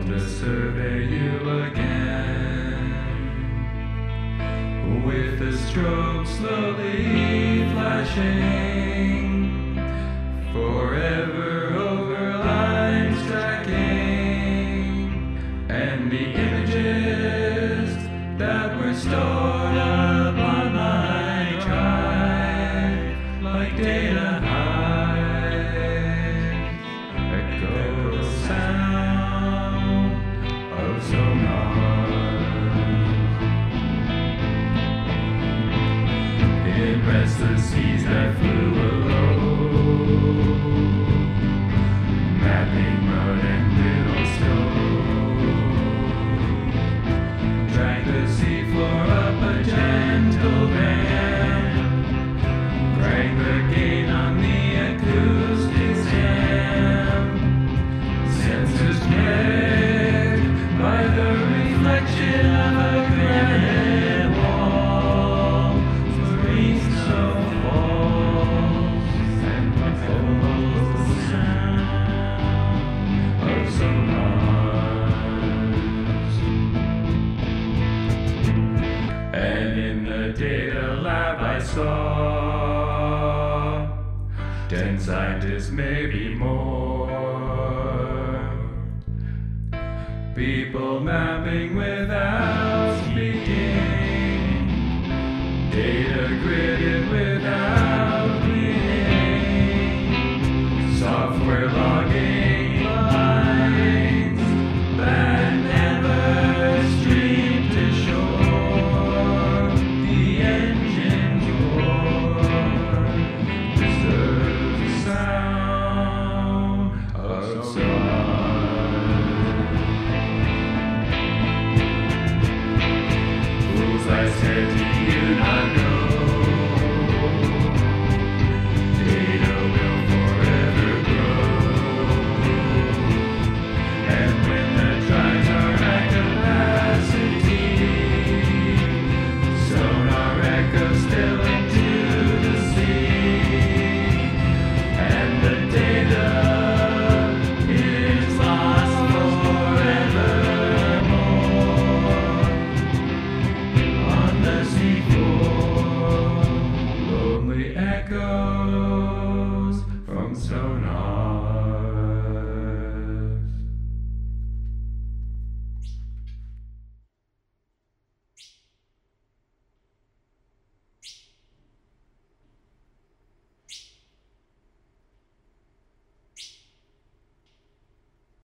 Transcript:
to survey you again, with the strobe slowly flashing, forever over lines tracking, and the images that were stored up on my drive, like data hives, echo the sound of sonar. In restless seas that flew alone, mapping mud and little stone, drag the seafloor up a gentle band, crank the gain on the acoustic stand, sensors pegged by the reflection of a granite wall, marine snow falls, and follows the sound of sonars. And in the data lab I saw 10 scientists, maybe more, people mapping without